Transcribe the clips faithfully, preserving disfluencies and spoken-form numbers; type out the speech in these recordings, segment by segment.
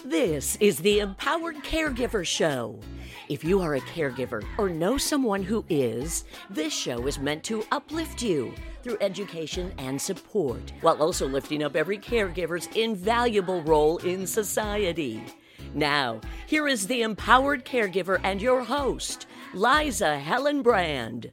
This is the Empowered Caregiver Show. If you are a caregiver or know someone who is, this show is meant to uplift you through education and support, while also lifting up every caregiver's invaluable role in society. Now, here is the Empowered Caregiver and your host, Liza Hellenbrand.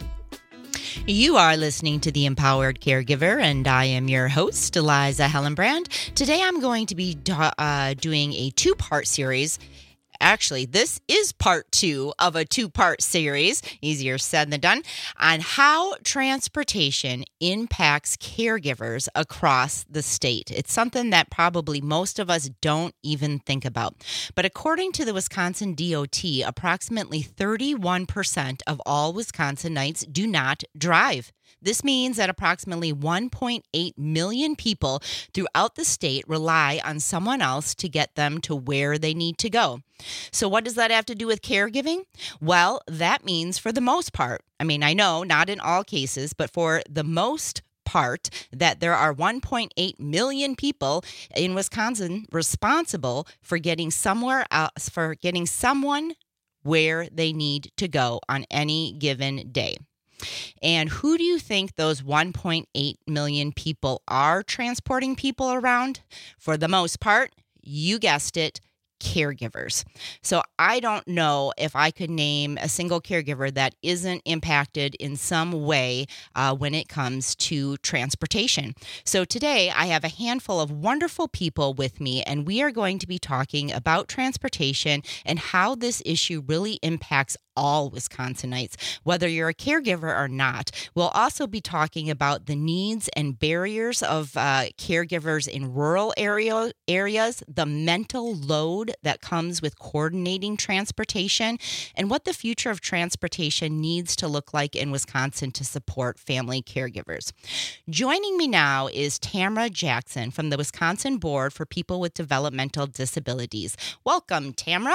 You are listening to The Empowered Caregiver, and I am your host, Liza Hellenbrand. Today I'm going to be do- uh, doing a two-part series. Actually, this is part two of a two-part series, easier said than done, on how transportation impacts caregivers across the state. It's something that probably most of us don't even think about. But according to the Wisconsin D O T, approximately thirty-one percent of all Wisconsinites do not drive. This means that approximately one point eight million people throughout the state rely on someone else to get them to where they need to go. So what does that have to do with caregiving? Well, that means for the most part, I mean, I know not in all cases, but for the most part, that there are one point eight million people in Wisconsin responsible for getting somewhere else, for getting someone where they need to go on any given day. And who do you think those one point eight million people are transporting people around? For the most part, you guessed it, caregivers. So I don't know if I could name a single caregiver that isn't impacted in some way uh, when it comes to transportation. So today I have a handful of wonderful people with me, and we are going to be talking about transportation and how this issue really impacts all Wisconsinites, whether you're a caregiver or not. We'll also be talking about the needs and barriers of uh, caregivers in rural area, areas, the mental load that comes with coordinating transportation, and what the future of transportation needs to look like in Wisconsin to support family caregivers. Joining me now is Tamara Jackson from the Wisconsin Board for People with Developmental Disabilities. Welcome, Tamara.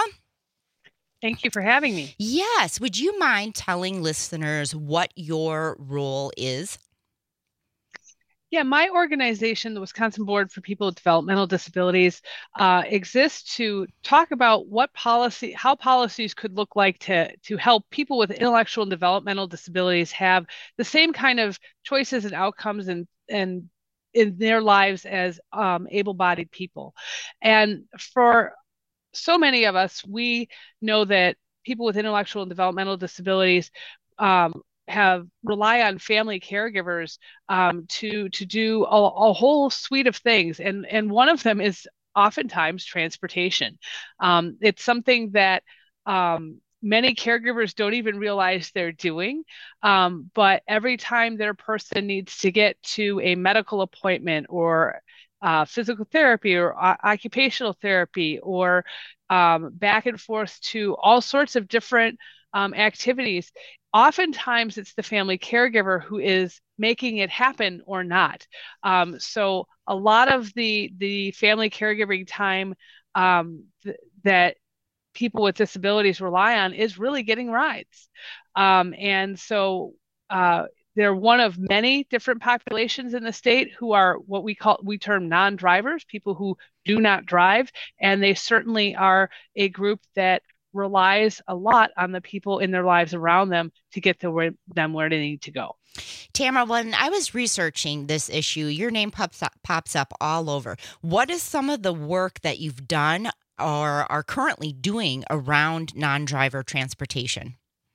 Thank you for having me. Yes. Would you mind telling listeners what your role is? Yeah, my organization, the Wisconsin Board for People with Developmental Disabilities, uh, exists to talk about what policy, how policies could look like to, to help people with intellectual and developmental disabilities have the same kind of choices and outcomes and, and in their lives as um, able-bodied people. And for so many of us, we know that people with intellectual and developmental disabilities um, have rely on family caregivers um, to to do a, a whole suite of things, and and one of them is oftentimes transportation. Um, it's something that um, many caregivers don't even realize they're doing, um, but every time their person needs to get to a medical appointment or Uh, physical therapy or uh, occupational therapy or um, back and forth to all sorts of different um, activities. Oftentimes it's the family caregiver who is making it happen or not. Um, so a lot of the, the family caregiving time um, th- that people with disabilities rely on is really getting rides. Um, and so uh, they're one of many different populations in the state who are what we call, we term non-drivers, people who do not drive. And they certainly are a group that relies a lot on the people in their lives around them to get to where, them where they need to go. Tamara, when I was researching this issue, your name pops up, pops up all over. What is some of the work that you've done or are currently doing around non-driver transportation?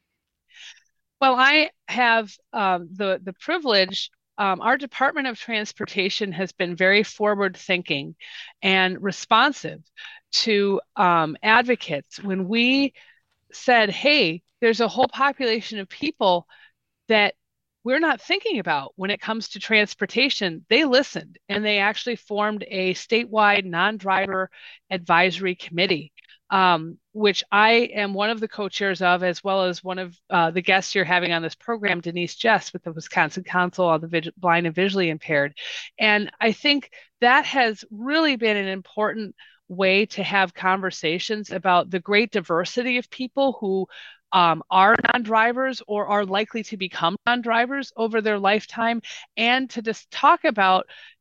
Well, I have um, the the privilege. Um, our Department of Transportation has been very forward thinking and responsive to um, advocates. When we said, hey, there's a whole population of people that we're not thinking about when it comes to transportation, they listened and they actually formed a statewide non-driver advisory committee, um, which I am one of the co-chairs of, as well as one of uh, the guests you're having on this program, Denise Jess, with the Wisconsin Council on the Vid- Blind and Visually Impaired. And I think that has really been an important way to have conversations about the great diversity of people who um, are non-drivers or are likely to become non-drivers over their lifetime, and to just talk about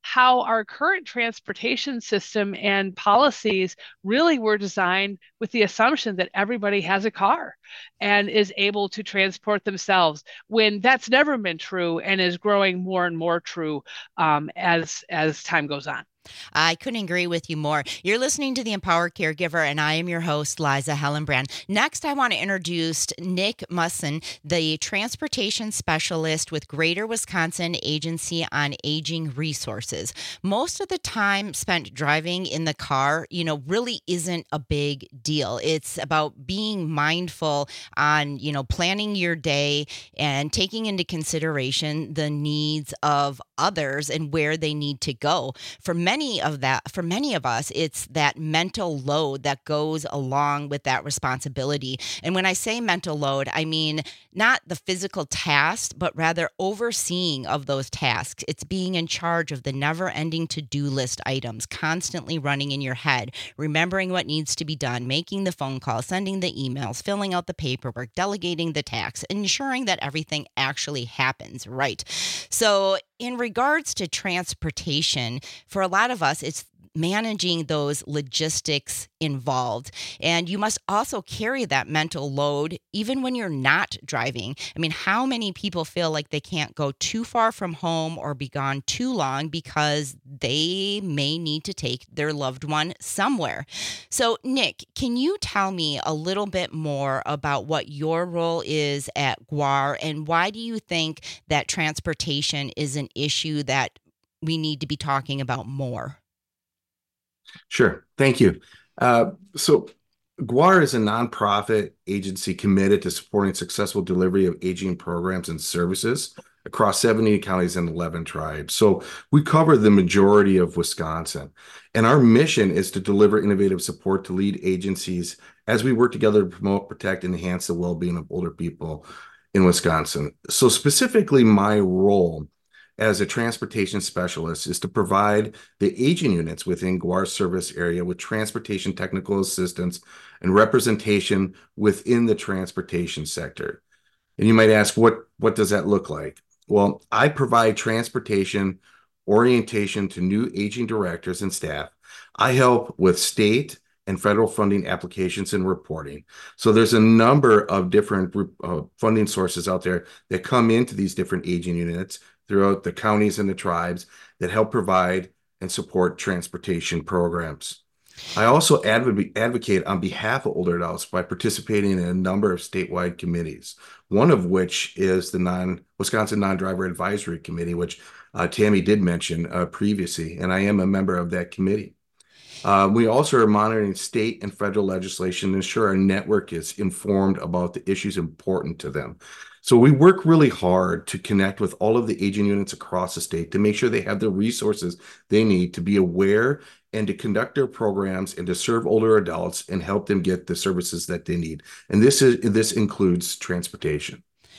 how our current transportation system and policies really were designed with the assumption that everybody has a car and is able to transport themselves, when that's never been true and is growing more and more true um, as as time goes on. I couldn't agree with you more. You're listening to The Empowered Caregiver, and I am your host, Liza Hellenbrand. Next, I want to introduce Nick Musson, the transportation specialist with Greater Wisconsin Agency on Aging Resources. Most of the time spent driving in the car, you know, really isn't a big deal. It's about being mindful on, you know, planning your day and taking into consideration the needs of others and where they need to go. For many Many of that, for many of us, it's that mental load that goes along with that responsibility. And when I say mental load, I mean not the physical task, but rather overseeing of those tasks. It's being in charge of the never-ending to-do list items, constantly running in your head, remembering what needs to be done, making the phone calls, sending the emails, filling out the paperwork, delegating the tasks, ensuring that everything actually happens right. So in regards to transportation, for a lot of us, it's managing those logistics involved. And you must also carry that mental load even when you're not driving. I mean, how many people feel like they can't go too far from home or be gone too long because they may need to take their loved one somewhere? So, Nick, can you tell me a little bit more about what your role is at G W A R, and why do you think that transportation is an issue that we need to be talking about more? Sure. Thank you. Uh, so G W A R is a nonprofit agency committed to supporting successful delivery of aging programs and services across seventy counties and eleven tribes. So we cover the majority of Wisconsin. And our mission is to deliver innovative support to lead agencies as we work together to promote, protect, and enhance the well-being of older people in Wisconsin. So specifically, my role as a transportation specialist is to provide the aging units within G W A R's service area with transportation technical assistance and representation within the transportation sector. And you might ask, what, what does that look like? Well, I provide transportation orientation to new aging directors and staff. I help with state and federal funding applications and reporting. So there's a number of different uh, funding sources out there that come into these different aging units throughout the counties and the tribes that help provide and support transportation programs. I also adv- advocate on behalf of older adults by participating in a number of statewide committees, one of which is the non Wisconsin Non-Driver Advisory Committee, which uh, Tammy did mention uh, previously, and I am a member of that committee. Uh, we also are monitoring state and federal legislation to ensure our network is informed about the issues important to them. So we work really hard to connect with all of the aging units across the state to make sure they have the resources they need to be aware and to conduct their programs and to serve older adults and help them get the services that they need. And this is this includes transportation.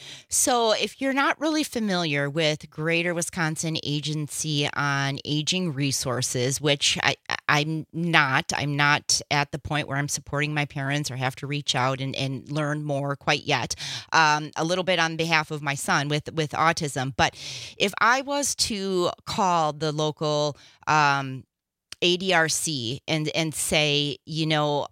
So if you're not really familiar with Greater Wisconsin Agency on Aging Resources, which I, I'm not, I'm not at the point where I'm supporting my parents or have to reach out and, and learn more quite yet, um, a little bit on behalf of my son with, with autism. But if I was to call the local um, A D R C and, and say, you know,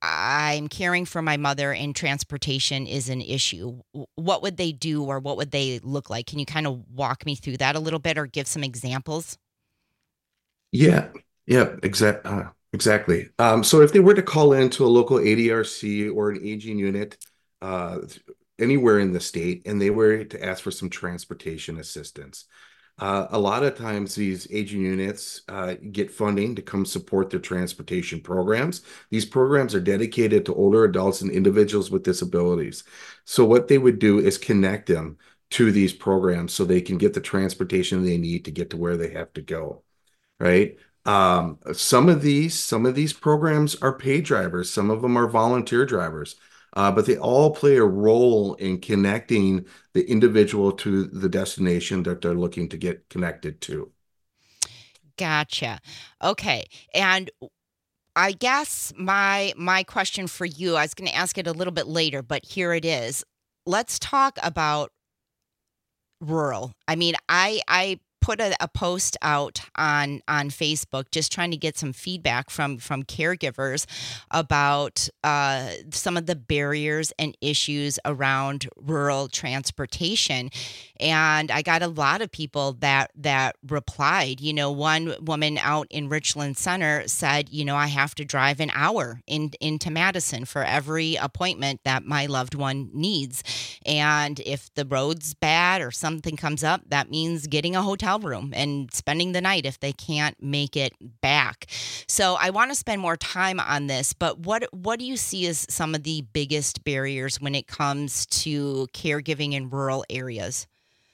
I'm caring for my mother and transportation is an issue, what would they do or what would they look like? Can you kind of walk me through that a little bit or give some examples? Yeah, yeah, exact, uh, exactly. Um, so if they were to call into a local A D R C or an aging unit uh, anywhere in the state and they were to ask for some transportation assistance, Uh, a lot of times these aging units uh, get funding to come support their transportation programs. These programs are dedicated to older adults and individuals with disabilities. So what they would do is connect them to these programs so they can get the transportation they need to get to where they have to go, right? Um, some of these, some of these programs are paid drivers. Some of them are volunteer drivers. Uh, but they all play a role in connecting the individual to the destination that they're looking to get connected to. Gotcha. Okay. And I guess my my question for you, I was going to ask it a little bit later, but here it is. Let's talk about rural. I mean, I I put a, a post out on on Facebook, just trying to get some feedback from from caregivers about uh, some of the barriers and issues around rural transportation. And I got a lot of people that that replied. You know, one woman out in Richland Center said, you know, I have to drive an hour in, into Madison for every appointment that my loved one needs. And if the road's bad or something comes up, that means getting a hotel room and spending the night if they can't make it back. So I want to spend more time on this, but what what do you see as some of the biggest barriers when it comes to caregiving in rural areas?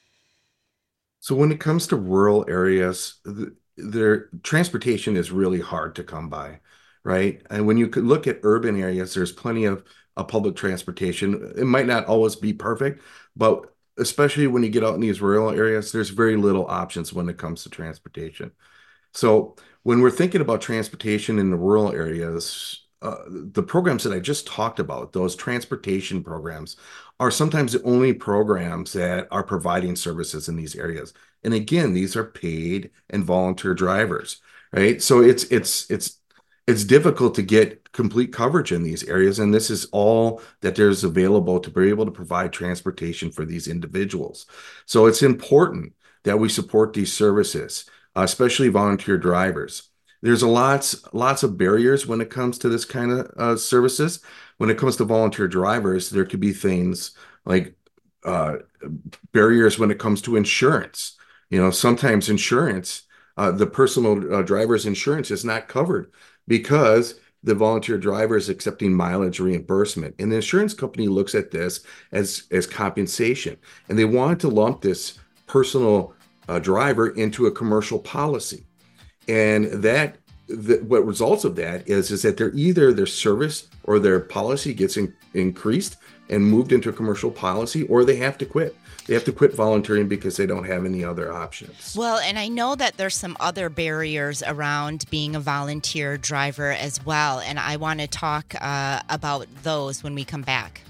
So when it comes to rural areas, the, their transportation is really hard to come by, right? And when you could look at urban areas, there's plenty of uh, public transportation. It might not always be perfect, but especially when you get out in these rural areas, there's very little options when it comes to transportation. So when we're thinking about transportation in the rural areas, uh, the programs that I just talked about, those transportation programs, are sometimes the only programs that are providing services in these areas. And again, these are paid and volunteer drivers, right? So it's it's it's it's difficult to get complete coverage in these areas, and this is all that there's available to be able to provide transportation for these individuals. So it's important that we support these services, uh, especially volunteer drivers. There's a lots lots of barriers when it comes to this kind of uh, services. When it comes to volunteer drivers, there could be things like uh, barriers when it comes to insurance. You know, sometimes insurance, uh, the personal uh, driver's insurance is not covered because the volunteer driver is accepting mileage reimbursement. And the insurance company looks at this as, as compensation. And they want to lump this personal uh, driver into a commercial policy. And that, the, what results of that is, is that they're either their service or their policy gets in, increased and moved into a commercial policy, or they have to quit. They have to quit volunteering because they don't have any other options. Well, and I know that there's some other barriers around being a volunteer driver as well. And I want to talk uh, about those when we come back.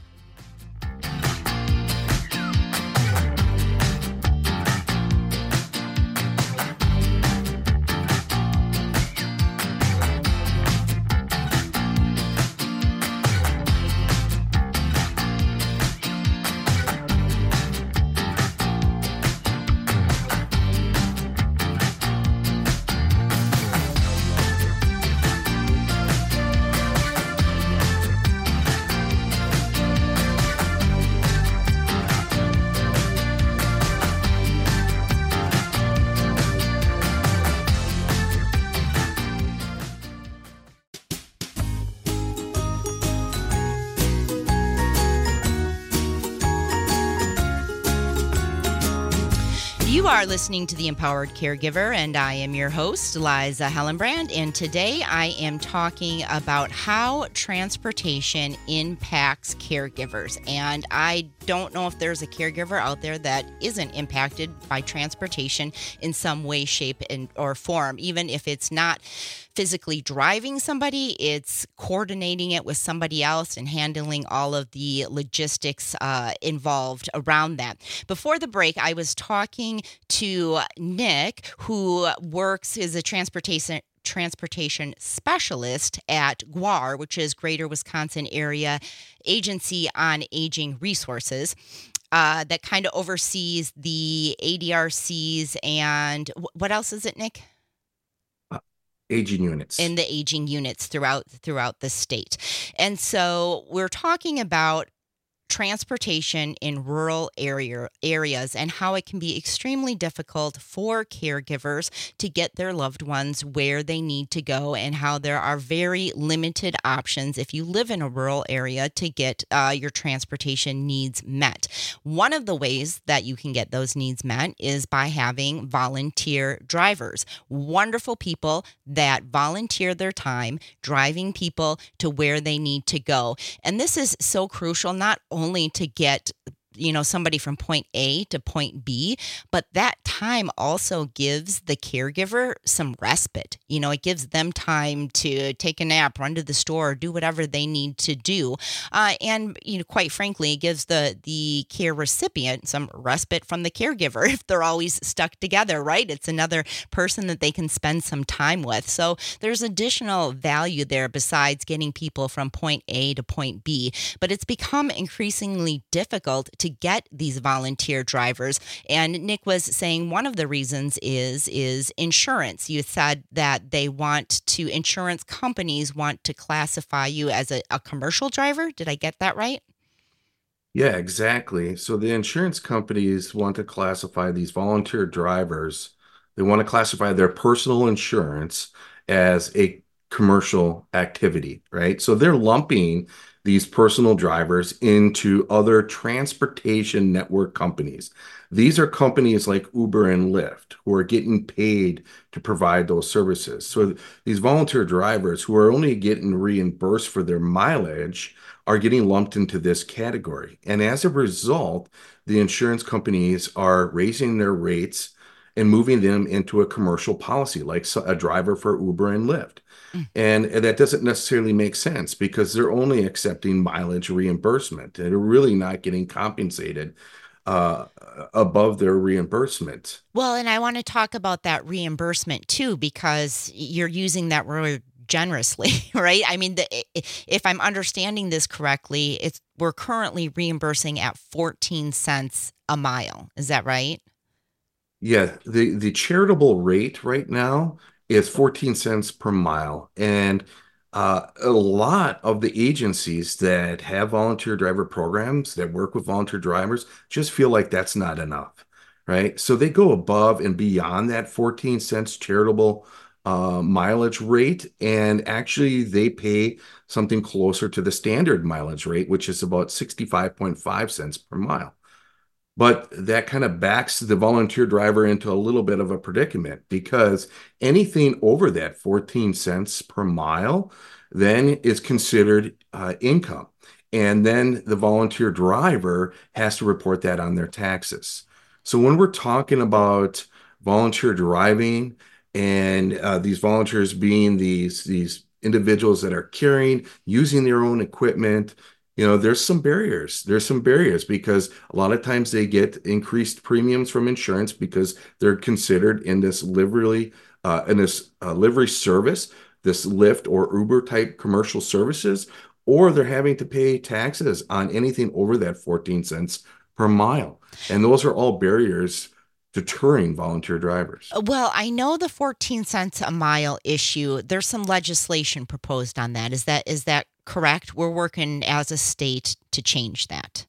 You are listening to The Empowered Caregiver, and I am your host, Liza Hellenbrand. And today I am talking about how transportation impacts caregivers. And I don't know if there's a caregiver out there that isn't impacted by transportation in some way, shape, and or form. Even if it's not physically driving somebody, it's coordinating it with somebody else and handling all of the logistics uh, involved around that. Before the break, I was talking to Nick, who works as a transportation transportation specialist at G W A R, which is Greater Wisconsin Area Agency on Aging Resources, uh, that kind of oversees the A D R Cs and what else is it, Nick? Aging units. In the aging units throughout throughout the state. And so we're talking about transportation in rural area areas and how it can be extremely difficult for caregivers to get their loved ones where they need to go, and how there are very limited options if you live in a rural area to get uh, your transportation needs met. One of the ways that you can get those needs met is by having volunteer drivers, wonderful people that volunteer their time driving people to where they need to go. And this is so crucial, not only only to get you know, somebody from point A to point B, but that time also gives the caregiver some respite. You know, it gives them time to take a nap, run to the store, do whatever they need to do. Uh, and, you know, quite frankly, it gives the, the care recipient some respite from the caregiver if they're always stuck together, right? It's another person that they can spend some time with. So there's additional value there besides getting people from point A to point B. But it's become increasingly difficult to get these volunteer drivers. And Nick was saying one of the reasons is is insurance. You said that they want to, insurance companies want to classify you as a, a commercial driver. Did I get that right? Yeah, exactly. So the insurance companies want to classify these volunteer drivers. They want to classify their personal insurance as a commercial activity, right? So they're lumping these personal drivers into other transportation network companies. These are companies like Uber and Lyft who are getting paid to provide those services. So these volunteer drivers who are only getting reimbursed for their mileage are getting lumped into this category. And as a result, the insurance companies are raising their rates and moving them into a commercial policy, like a driver for Uber and Lyft. Mm. And that doesn't necessarily make sense because they're only accepting mileage reimbursement and they're really not getting compensated uh, above their reimbursement. Well, and I want to talk about that reimbursement too, because you're using that word generously, right? I mean, the, if I'm understanding this correctly, it's we're currently reimbursing at fourteen cents a mile. Is that right? Yeah, the, the charitable rate right now is fourteen cents per mile. And uh, a lot of the agencies that have volunteer driver programs that work with volunteer drivers just feel like that's not enough, right? So they go above and beyond that fourteen cents charitable uh, mileage rate. And actually they pay something closer to the standard mileage rate, which is about sixty-five point five cents per mile. But that kind of backs the volunteer driver into a little bit of a predicament because anything over that fourteen cents per mile then is considered uh, income. And then the volunteer driver has to report that on their taxes. So when we're talking about volunteer driving and uh, these volunteers being these, these individuals that are carrying, using their own equipment, you know, there's some barriers. There's some barriers because a lot of times they get increased premiums from insurance because they're considered in this livery, uh, in this uh, livery service, this Lyft or Uber type commercial services, or they're having to pay taxes on anything over that fourteen cents per mile. And those are all barriers deterring volunteer drivers. Well, I know the fourteen cents a mile issue. There's some legislation proposed on that. Is that is that correct? We're working as a state to change that.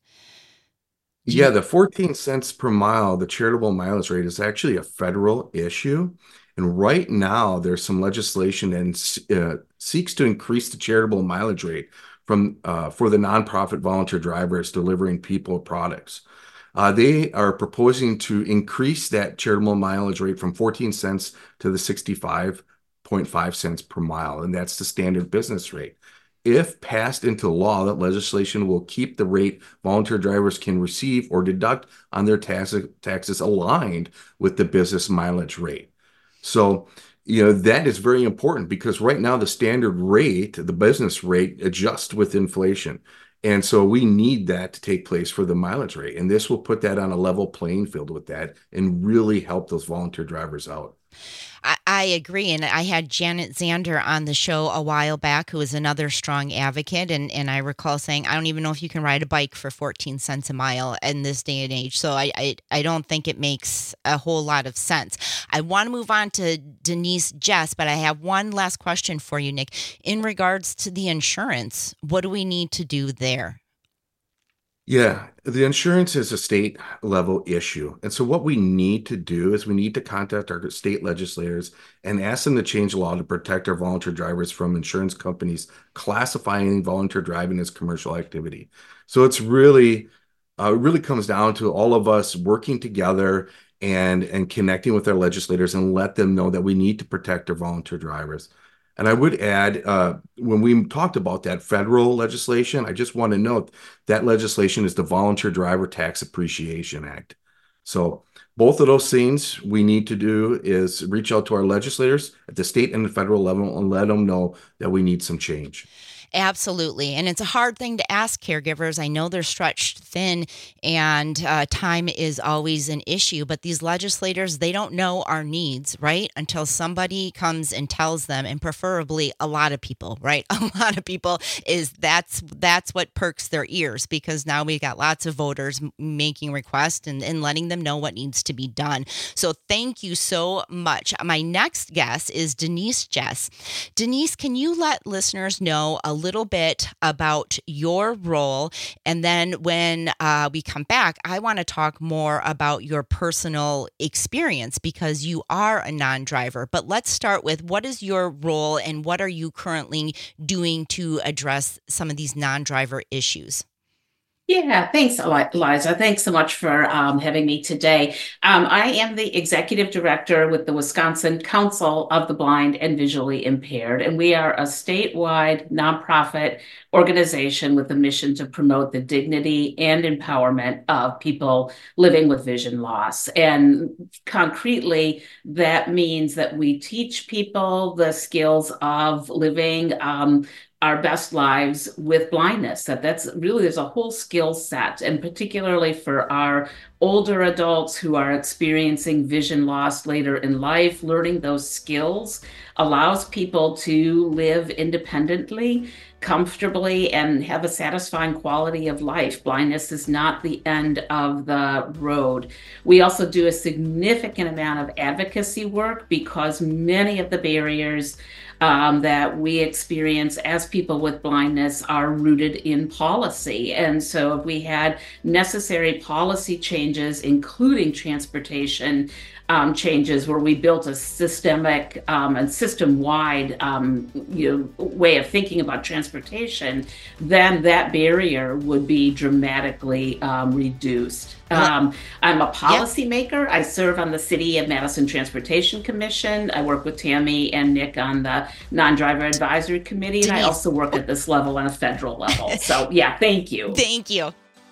Yeah, the fourteen cents per mile, the charitable mileage rate is actually a federal issue. And right now there's some legislation that uh, seeks to increase the charitable mileage rate from uh, for the nonprofit volunteer drivers delivering people products. Uh, they are proposing to increase that charitable mileage rate from fourteen cents to the sixty-five point five cents per mile. And that's the standard business rate. If passed into law, that legislation will keep the rate volunteer drivers can receive or deduct on their tax, taxes aligned with the business mileage rate. So, you know, that is very important because right now the standard rate, the business rate, adjusts with inflation. And so we need that to take place for the mileage rate. And this will put that on a level playing field with that and really help those volunteer drivers out. I, I agree. And I had Janet Zander on the show a while back, who is another strong advocate. And, and I recall saying, I don't even know if you can ride a bike for fourteen cents a mile in this day and age. So I, I, I don't think it makes a whole lot of sense. I want to move on to Denise Jess, but I have one last question for you, Nick. In regards to the insurance, what do we need to do there? Yeah, the insurance is a state level issue. And so what we need to do is we need to contact our state legislators and ask them to change the law to protect our volunteer drivers from insurance companies classifying volunteer driving as commercial activity. So it's really, uh, it really comes down to all of us working together and, and connecting with our legislators and let them know that we need to protect our volunteer drivers. And I would add, uh, when we talked about that federal legislation, I just want to note that legislation is the Volunteer Driver Tax Appreciation Act. So both of those things we need to do is reach out to our legislators at the state and the federal level and let them know that we need some change. Absolutely. And it's a hard thing to ask caregivers. I know they're stretched thin and uh, time is always an issue, but these legislators, they don't know our needs, right? Until somebody comes and tells them, and preferably a lot of people, right? A lot of people is that's that's what perks their ears, because now we've got lots of voters making requests and, and letting them know what needs to be done. So thank you so much. My next guest is Denise Jess. Denise, can you let listeners know a little bit about your role? And then when uh, we come back, I want to talk more about your personal experience, because you are a non-driver. But let's start with, what is your role and what are you currently doing to address some of these non-driver issues? Yeah, thanks, Eliza. Thanks so much for um, having me today. Um, I am the executive director with the Wisconsin Council of the Blind and Visually Impaired, and we are a statewide nonprofit organization with a mission to promote the dignity and empowerment of people living with vision loss. And concretely, that means that we teach people the skills of living um, our best lives with blindness. That that's really, there's a whole skill set, and particularly for our older adults who are experiencing vision loss later in life, learning those skills allows people to live independently, comfortably, and have a satisfying quality of life. Blindness is not the end of the road. We also do a significant amount of advocacy work, because many of the barriers Um, that we experience as people with blindness are rooted in policy. And so if we had necessary policy changes, including transportation um, changes, where we built a systemic um, and system-wide um, you know, way of thinking about transportation, then that barrier would be dramatically um, reduced. Um, I'm a policymaker. I serve on the City of Madison Transportation Commission. I work with Tammy and Nick on the Non-Driver Advisory Committee, and Denise. I also work at this level on a federal level. So yeah, thank you. Thank you.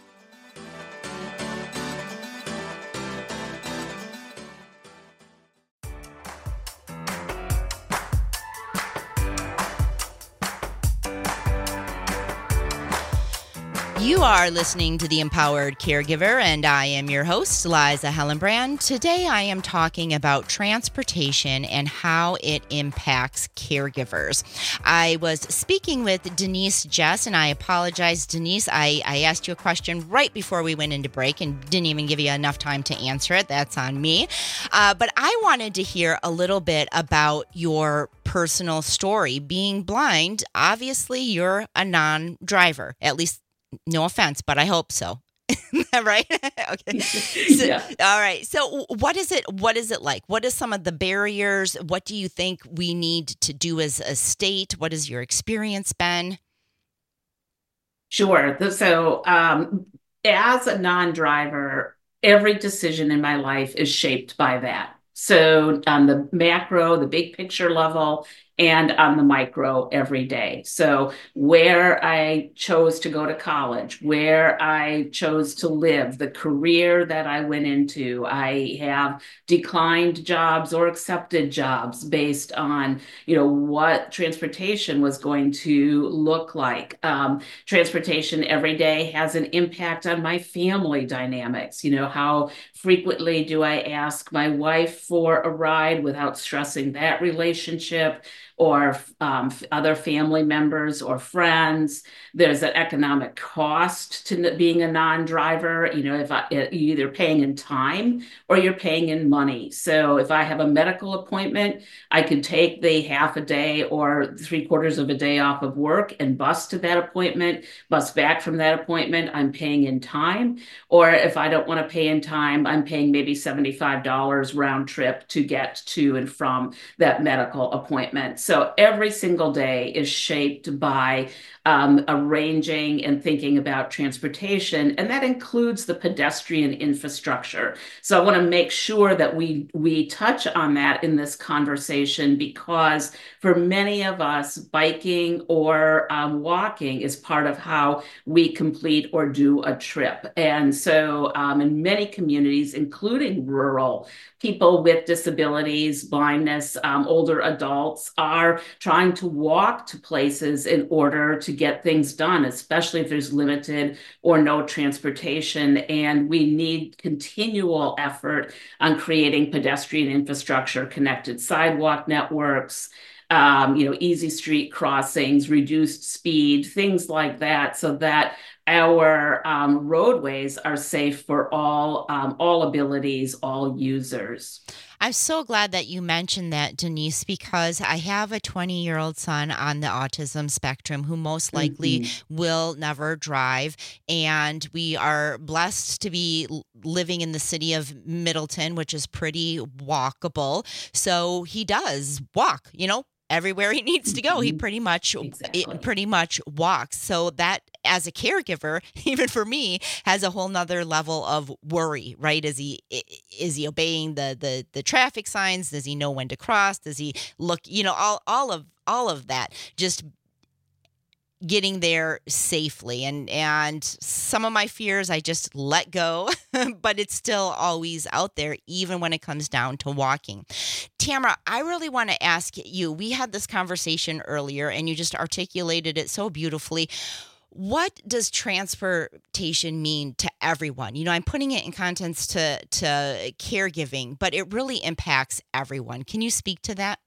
You are listening to The Empowered Caregiver, and I am your host, Liza Hellenbrand. Today, I am talking about transportation and how it impacts caregivers. I was speaking with Denise Jess, and I apologize, Denise. I, I asked you a question right before we went into break and didn't even give you enough time to answer it. That's on me. Uh, but I wanted to hear a little bit about your personal story. Being blind, obviously, you're a non-driver, at least. No offense, but I hope so. Right? Okay. So, yeah. All right. So what is it, what is it like? What are some of the barriers? What do you think we need to do as a state? What has your experience been? Sure. So um, as a non-driver, every decision in my life is shaped by that. So on the macro, the big picture level, and on the micro every day. So where I chose to go to college, where I chose to live, the career that I went into, I have declined jobs or accepted jobs based on, you know, what transportation was going to look like. Um, transportation every day has an impact on my family dynamics. You know, how frequently do I ask my wife for a ride without stressing that relationship? Or um, other family members or friends. There's an economic cost to being a non-driver. You know, if I, you're either paying in time or you're paying in money. So if I have a medical appointment, I could take the half a day or three quarters of a day off of work and bus to that appointment, bus back from that appointment, I'm paying in time. Or if I don't want to pay in time, I'm paying maybe seventy-five dollars round trip to get to and from that medical appointment. So every single day is shaped by um, arranging and thinking about transportation, and that includes the pedestrian infrastructure. So I want to make sure that we we touch on that in this conversation, because for many of us, biking or um, walking is part of how we complete or do a trip. And so um, in many communities, including rural, people with disabilities, blindness, um, older adults are trying to walk to places in order to get things done, especially if there's limited or no transportation. And we need continual effort on creating pedestrian infrastructure, connected sidewalk networks, um, you know, easy street crossings, reduced speed, things like that, so that our um, roadways are safe for all um, all abilities, all users. I'm so glad that you mentioned that, Denise, because I have a twenty-year-old son on the autism spectrum who most likely mm-hmm. will never drive. And we are blessed to be living in the city of Middleton, which is pretty walkable. So he does walk, you know, everywhere he needs to go. Mm-hmm. He pretty much exactly. it, pretty much walks. So that, as a caregiver, even for me, has a whole nother level of worry, right? Is he is he obeying the the the traffic signs? Does he know when to cross? Does he look, you know, all all of all of that, just getting there safely. And and some of my fears I just let go, but it's still always out there, even when it comes down to walking. Tamara, I really want to ask you, we had this conversation earlier and you just articulated it so beautifully. What does transportation mean to everyone? You know, I'm putting it in context to, to caregiving, but it really impacts everyone. Can you speak to that?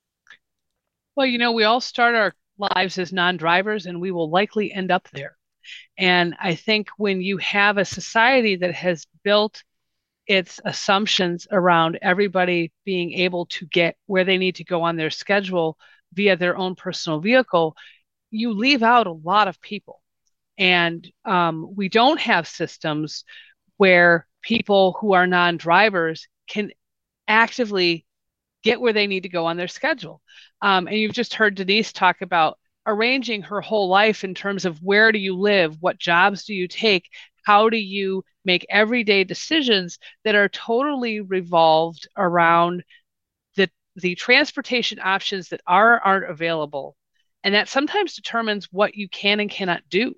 Well, you know, we all start our lives as non-drivers, and we will likely end up there. And I think when you have a society that has built its assumptions around everybody being able to get where they need to go on their schedule via their own personal vehicle, you leave out a lot of people. And um, we don't have systems where people who are non-drivers can actively get where they need to go on their schedule. Um, and you've just heard Denise talk about arranging her whole life in terms of where do you live, what jobs do you take, how do you make everyday decisions that are totally revolved around the, the transportation options that are aren't available. And that sometimes determines what you can and cannot do.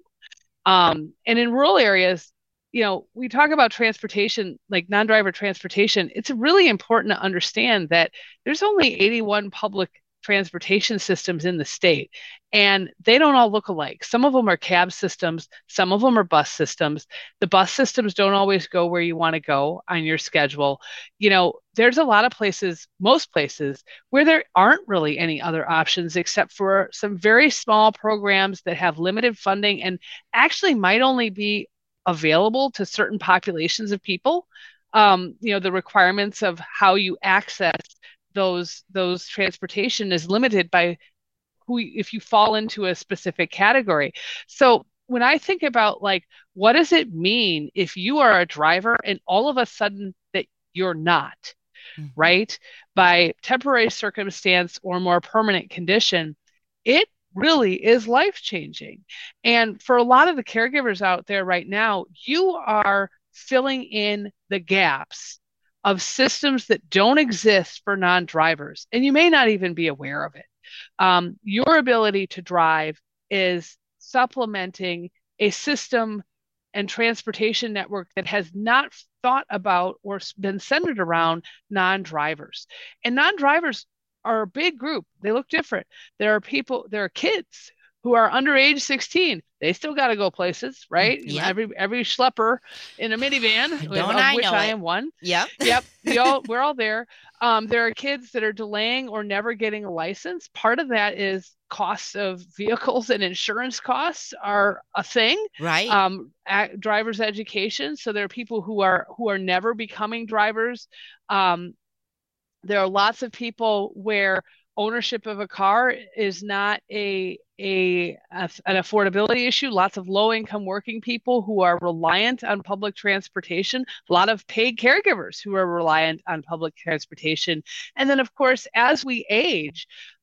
Um, and in rural areas, you know, we talk about transportation, like non-driver transportation. It's really important to understand that there's only eighty-one public transportation systems in the state, and they don't all look alike. Some of them are cab systems, some of them are bus systems. The bus systems don't always go where you want to go on your schedule. You know, there's a lot of places, most places, where there aren't really any other options except for some very small programs that have limited funding and actually might only be available to certain populations of people. Um, you know, the requirements of how you access those those transportation is limited by who, if you fall into a specific category. So when I think about, like, what does it mean if you are a driver and all of a sudden that you're not, mm-hmm. right? By temporary circumstance or more permanent condition, it really is life-changing. And for a lot of the caregivers out there right now, you are filling in the gaps of systems that don't exist for non-drivers, and you may not even be aware of it. Um, your ability to drive is supplementing a system and transportation network that has not thought about or been centered around non-drivers. And non-drivers are a big group. They look different. There are people, there are kids who are under age sixteen. They still got to go places, right? Yep. Every every schlepper in a minivan, Don't of I which know I it. am one. Yep. Yep. We all, we're all there. Um, there are kids that are delaying or never getting a license. Part of that is costs of vehicles and insurance costs are a thing. Right. Um, a, driver's education. So there are people who are who are never becoming drivers. Um, there are lots of people where ownership of a car is not a, a, a an affordability issue. Lots of low-income working people who are reliant on public transportation. A lot of paid caregivers who are reliant on public transportation. And then, of course, as we age,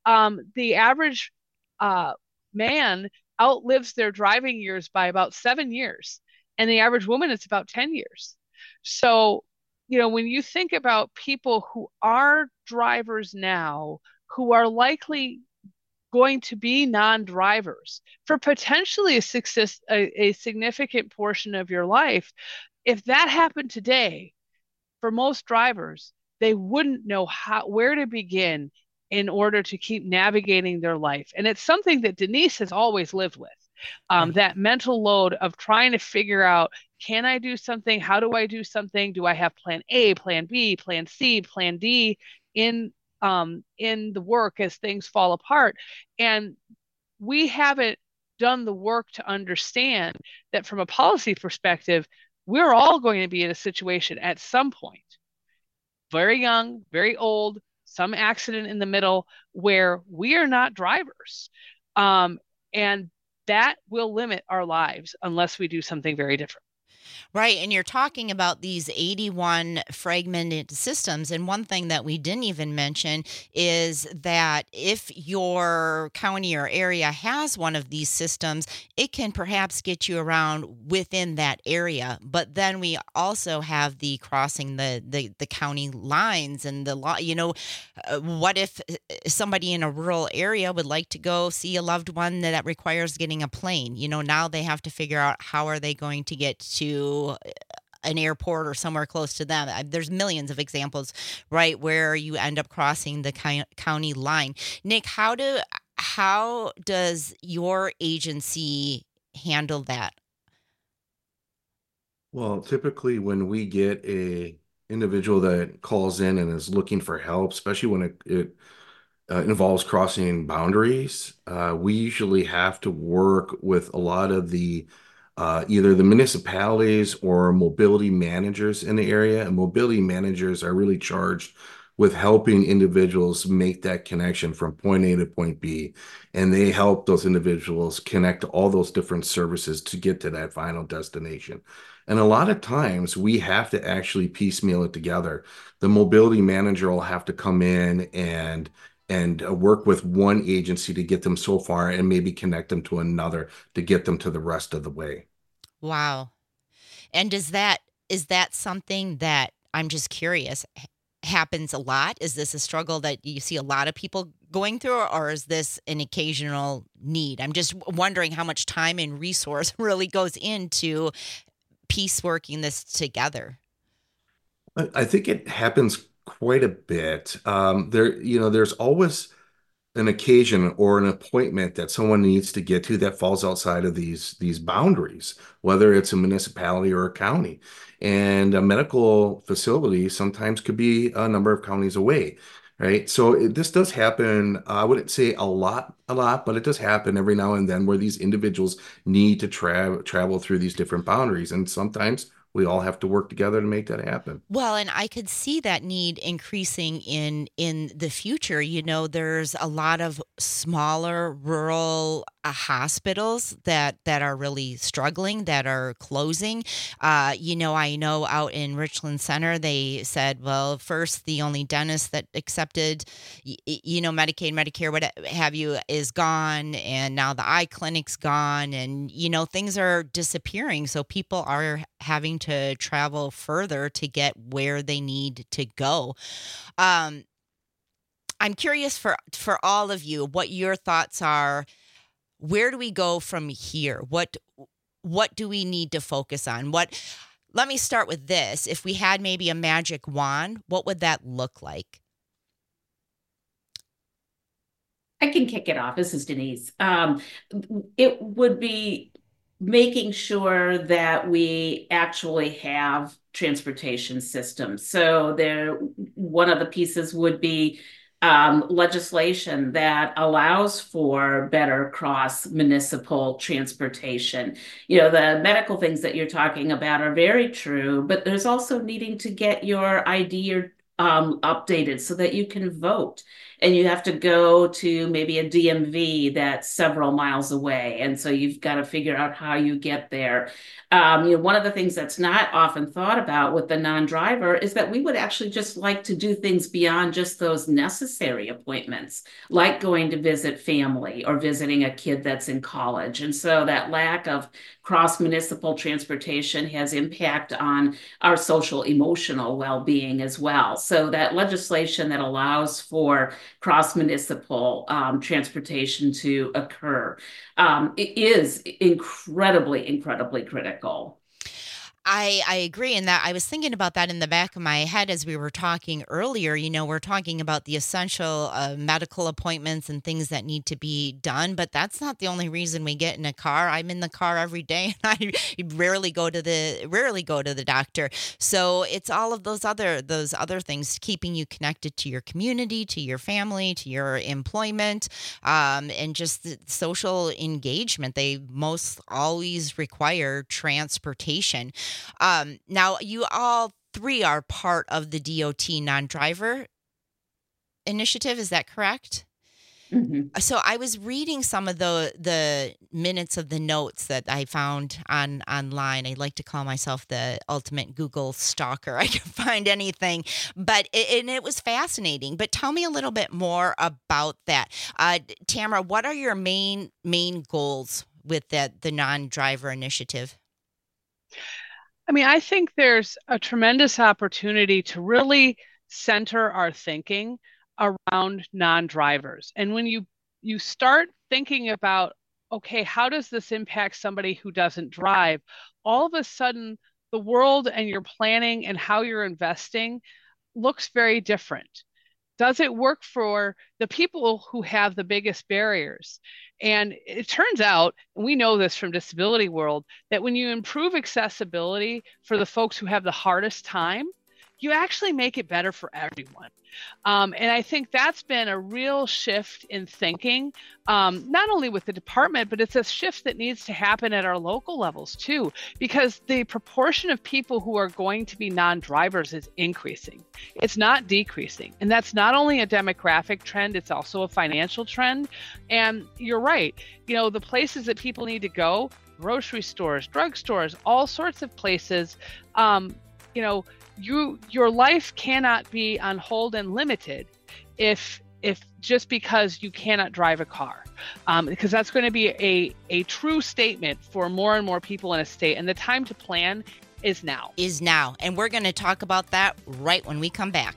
um, the average uh, man outlives their driving years by about seven years, and the average woman it's about ten years. So, you know, when you think about people who are drivers now, who are likely going to be non-drivers for potentially a success, a, a significant portion of your life, if that happened today, for most drivers, they wouldn't know how where to begin in order to keep navigating their life. And it's something that Denise has always lived with. Um, Right. that mental load of trying to figure out, can I do something? How do I do something? Do I have plan A, plan B, plan C, plan D in um, in the work as things fall apart? And we haven't done the work to understand that from a policy perspective, we're all going to be in a situation at some point, very young, very old, some accident in the middle, where we are not drivers. Um, and that will limit our lives unless we do something very different. Right. And you're talking about these eighty-one fragmented systems. And one thing that we didn't even mention is that if your county or area has one of these systems, it can perhaps get you around within that area. But then we also have the crossing the the, the county lines and the law. You know, uh, what if uh, somebody in a rural area would like to go see a loved one that requires getting a plane? You know, now they have to figure out how are they going to get to an airport or somewhere close to them. There's millions of examples, right, where you end up crossing the county line. Nick, how do how does your agency handle that? Well, typically when we get a individual that calls in and is looking for help, especially when it, it uh, involves crossing boundaries, uh, we usually have to work with a lot of the uh, either the municipalities or mobility managers in the area. And mobility managers are really charged with helping individuals make that connection from point A to point B. And they help those individuals connect to all those different services to get to that final destination. And a lot of times we have to actually piecemeal it together. The mobility manager will have to come in and and uh, work with one agency to get them so far and maybe connect them to another to get them to the rest of the way. Wow. And does that is that something that, I'm just curious, h- happens a lot? Is this a struggle that you see a lot of people going through, or is this an occasional need? I'm just wondering how much time and resource really goes into piece working this together. I I think it happens quite a bit. Um, there, you know, there's always an occasion or an appointment that someone needs to get to that falls outside of these these boundaries, whether it's a municipality or a county. And a medical facility sometimes could be a number of counties away, right? So it, this does happen. I wouldn't say a lot, a lot, but it does happen every now and then where these individuals need to travel travel through these different boundaries, and sometimes we all have to work together to make that happen. Well, and I could see that need increasing in in the future. You know, there's a lot of smaller rural uh, hospitals that that are really struggling, that are closing. Uh, you know, I know out in Richland Center, they said, well, first the only dentist that accepted, y- y- you know, Medicaid, Medicare, what have you, is gone, and now the eye clinic's gone, and you know, things are disappearing. So people are having to travel further to get where they need to go. Um, I'm curious for for all of you what your thoughts are. Where do we go from here? What what do we need to focus on? What Let me start with this. If we had maybe a magic wand, what would that look like? I can kick it off. This is Denise. Um, it would be making sure that we actually have transportation systems. So there, one of the pieces would be um, legislation that allows for better cross municipal transportation. You know, the medical things that you're talking about are very true, but there's also needing to get your I D or um, updated so that you can vote. And you have to go to maybe a D M V that's several miles away. And so you've got to figure out how you get there. Um, you know, one of the things that's not often thought about with the non-driver is that we would actually just like to do things beyond just those necessary appointments, like going to visit family or visiting a kid that's in college. And so that lack of cross-municipal transportation has impact on our social emotional well-being as well. So that legislation that allows for cross-municipal um, transportation to occur um, it is incredibly, incredibly critical. I, I agree in that. I was thinking about that in the back of my head as we were talking earlier. You know, we're talking about the essential uh, medical appointments and things that need to be done, but that's not the only reason we get in a car. I'm in the car every day, and I rarely go to the rarely go to the doctor. So it's all of those other those other things keeping you connected to your community, to your family, to your employment, um, and just the social engagement. They most always require transportation. Um, now, you all three are part of the D O T non-driver initiative. Is that correct? Mm-hmm. So I was reading some of the the minutes of the notes that I found on online. I like to call myself the ultimate Google stalker. I can find anything, but it, and it was fascinating. But tell me a little bit more about that, uh, Tamara. What are your main main goals with that the non-driver initiative? I mean, I think there's a tremendous opportunity to really center our thinking around non-drivers. And when you you start thinking about, okay, how does this impact somebody who doesn't drive? All of a sudden, the world and your planning and how you're investing looks very different. Does it work for the people who have the biggest barriers? And it turns out, and we know this from disability world, that when you improve accessibility for the folks who have the hardest time, you actually make it better for everyone. Um, and I think that's been a real shift in thinking, um, not only with the department, but it's a shift that needs to happen at our local levels too, because the proportion of people who are going to be non-drivers is increasing. It's not decreasing. And that's not only a demographic trend, it's also a financial trend. And you're right, you know, the places that people need to go, grocery stores, drugstores, all sorts of places, um, you know, you your life cannot be on hold and limited if if just because you cannot drive a car, um, because that's going to be a a true statement for more and more people in a state, and the time to plan is now. Is now, and we're going to talk about that right when we come back.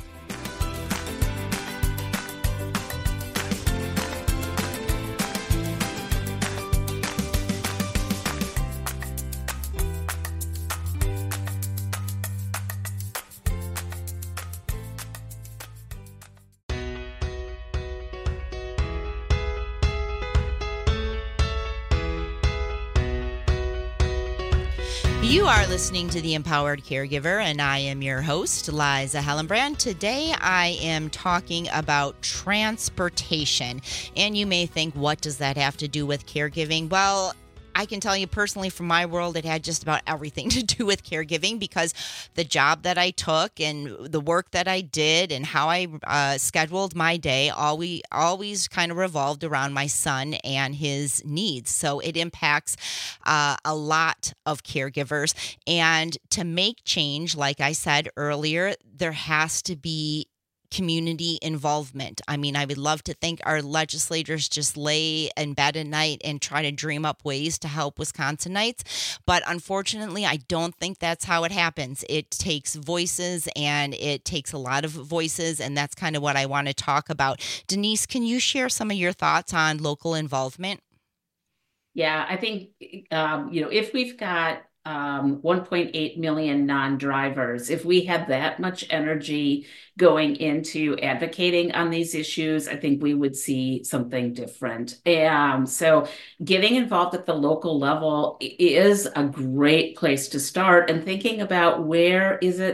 You are listening to The Empowered Caregiver, and I am your host, Liza Hellenbrand. Today, I am talking about transportation. And you may think, what does that have to do with caregiving? Well, I can tell you personally from my world, it had just about everything to do with caregiving, because the job that I took and the work that I did and how I uh, scheduled my day always, always kind of revolved around my son and his needs. So it impacts uh, a lot of caregivers. And to make change, like I said earlier, there has to be community involvement. I mean, I would love to think our legislators just lay in bed at night and try to dream up ways to help Wisconsinites. But unfortunately, I don't think that's how it happens. It takes voices, and it takes a lot of voices. And that's kind of what I want to talk about. Denise, can you share some of your thoughts on local involvement? Yeah, I think, um, you know, if we've got Um, one point eight million non-drivers. If we had that much energy going into advocating on these issues, I think we would see something different. And so getting involved at the local level is a great place to start, and thinking about where is it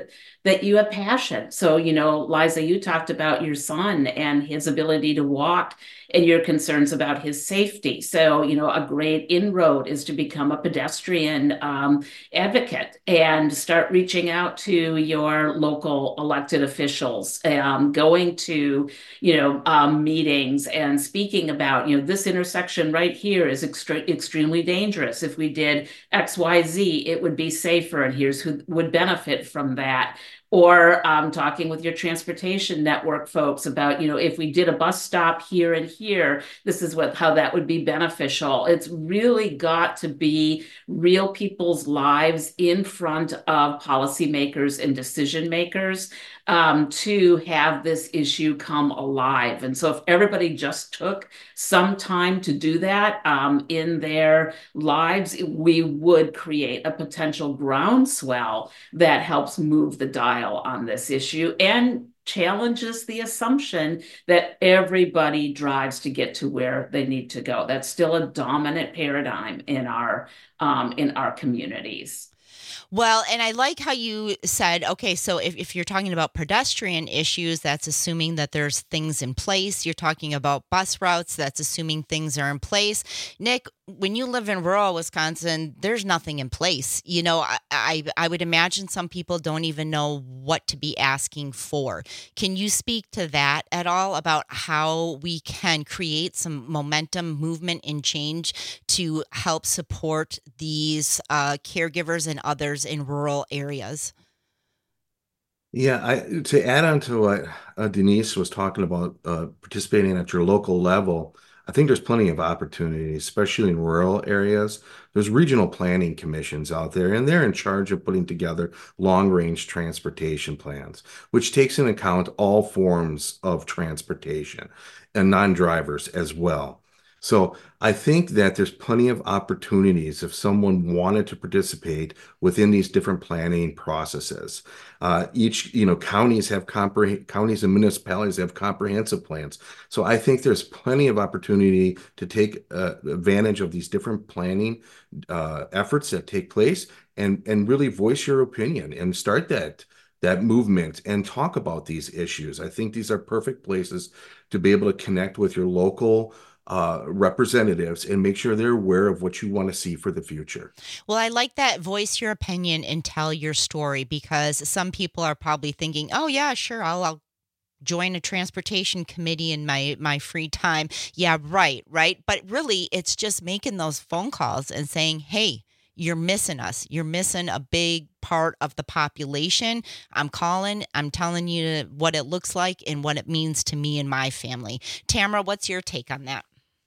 that you have passion. So, you know, Liza, you talked about your son and his ability to walk and your concerns about his safety. So, you know, a great inroad is to become a pedestrian um, advocate and start reaching out to your local elected officials, um, going to, you know, um, meetings and speaking about, you know, this intersection right here is extre- extremely dangerous. If we did X, Y, Z, it would be safer, and here's who would benefit from that. Or um, talking with your transportation network folks about, you know, if we did a bus stop here and here, this is what how that would be beneficial. It's really got to be real people's lives in front of policymakers and decision makers um, to have this issue come alive. And so if everybody just took some time to do that um, in their lives, we would create a potential groundswell that helps move the dial on this issue and challenges the assumption that everybody drives to get to where they need to go. That's still a dominant paradigm in our um, in our communities. Well, and I like how you said, okay, so if, if you're talking about pedestrian issues, that's assuming that there's things in place. You're talking about bus routes, that's assuming things are in place. Nick, when you live in rural Wisconsin, there's nothing in place. You know, I, I, I would imagine some people don't even know what to be asking for. Can you speak to that at all about how we can create some momentum, movement, and change to help support these uh, caregivers and others in rural areas? Yeah, I to add on to what uh, Denise was talking about, uh, participating at your local level, I think there's plenty of opportunity, especially in rural areas. There's regional planning commissions out there, and they're in charge of putting together long-range transportation plans, which takes into account all forms of transportation and non-drivers as well. So I think that there's plenty of opportunities if someone wanted to participate within these different planning processes. Uh, each, you know, counties have compreh counties and municipalities have comprehensive plans. So I think there's plenty of opportunity to take uh, advantage of these different planning uh, efforts that take place and and really voice your opinion and start that that movement and talk about these issues. I think these are perfect places to be able to connect with your local uh, representatives and make sure they're aware of what you want to see for the future. Well, I like that voice your opinion and tell your story, because some people are probably thinking, oh, yeah, sure, I'll, I'll join a transportation committee in my my free time. Yeah, right, right. But really, it's just making those phone calls and saying, hey, you're missing us. You're missing a big part of the population. I'm calling. I'm telling you what it looks like and what it means to me and my family. Tamara, what's your take on that?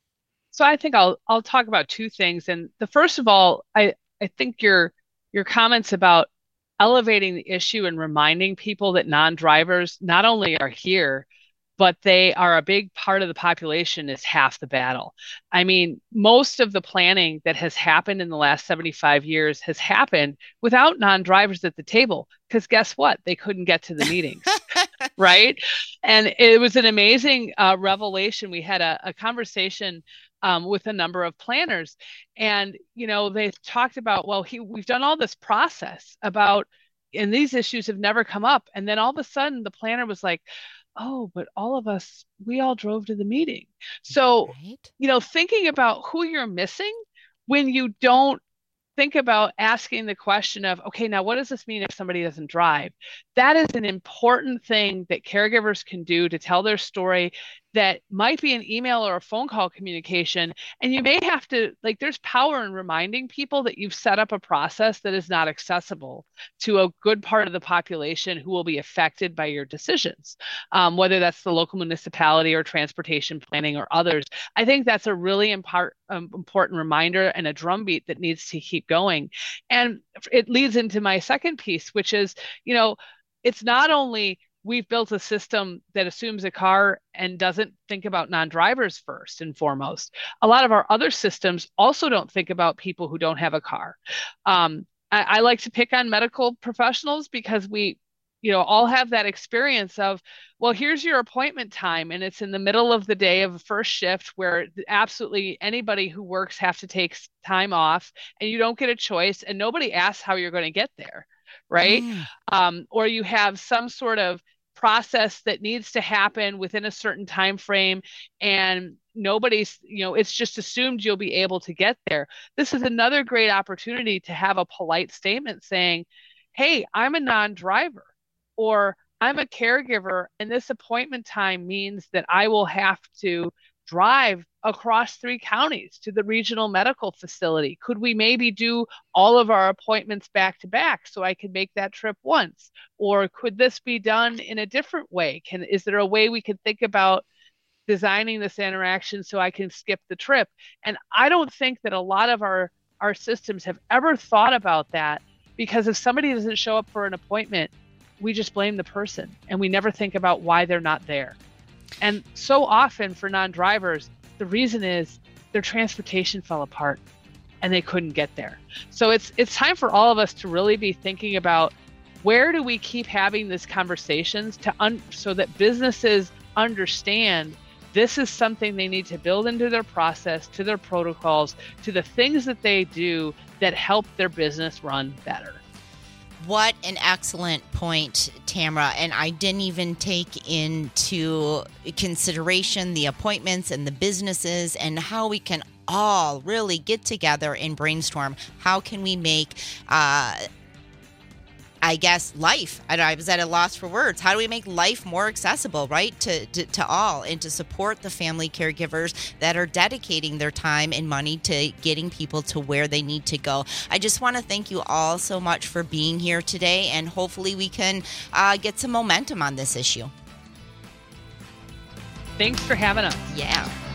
So I think I'll I'll talk about two things. And the first of all, I I think your your comments about elevating the issue and reminding people that non-drivers not only are here, but they are a big part of the population is half the battle. I mean, most of the planning that has happened in the last seventy-five years has happened without non-drivers at the table, because guess what? They couldn't get to the meetings. Right. And it was an amazing uh, revelation. We had a, a conversation um, with a number of planners, and, you know, they talked about, well, he, we've done all this process about, and these issues have never come up. And then all of a sudden the planner was like, oh, but all of us, we all drove to the meeting. So, right. you know, thinking about who you're missing when you don't think about asking the question of, okay, now what does this mean if somebody doesn't drive? That is an important thing that caregivers can do to tell their story, that might be an email or a phone call communication. And you may have to, like, there's power in reminding people that you've set up a process that is not accessible to a good part of the population who will be affected by your decisions, um, whether that's the local municipality or transportation planning or others. I think that's a really impar- um, important reminder and a drumbeat that needs to keep going. And it leads into my second piece, which is, you know, it's not only we've built a system that assumes a car and doesn't think about non-drivers first and foremost. A lot of our other systems also don't think about people who don't have a car. Um, I, I like to pick on medical professionals because we, you know, all have that experience of, well, here's your appointment time, and it's in the middle of the day of a first shift where absolutely anybody who works have to take time off, and you don't get a choice, and nobody asks how you're going to get there. right? Mm. Um, or you have some sort of process that needs to happen within a certain time frame, and nobody's, you know, it's just assumed you'll be able to get there. This is another great opportunity to have a polite statement saying, hey, I'm a non-driver, or I'm a caregiver, and this appointment time means that I will have to drive across three counties to the regional medical facility. Could we maybe do all of our appointments back to back so I could make that trip once? Or could this be done in a different way? Can, is there a way we can think about designing this interaction so I can skip the trip? And I don't think that a lot of our, our systems have ever thought about that, because if somebody doesn't show up for an appointment, we just blame the person and we never think about why they're not there. And so often for non-drivers, the reason is their transportation fell apart and they couldn't get there. So it's it's time for all of us to really be thinking about, where do we keep having these conversations to un- so that businesses understand this is something they need to build into their process, to their protocols, to the things that they do that help their business run better. What an excellent point, Tamara. And I didn't even take into consideration the appointments and the businesses and how we can all really get together and brainstorm. How can we make, uh, I guess, life, I, I was at a loss for words. How do we make life more accessible, right, to, to, to all, and to support the family caregivers that are dedicating their time and money to getting people to where they need to go? I just want to thank you all so much for being here today, and hopefully we can uh, get some momentum on this issue. Thanks for having us. Yeah.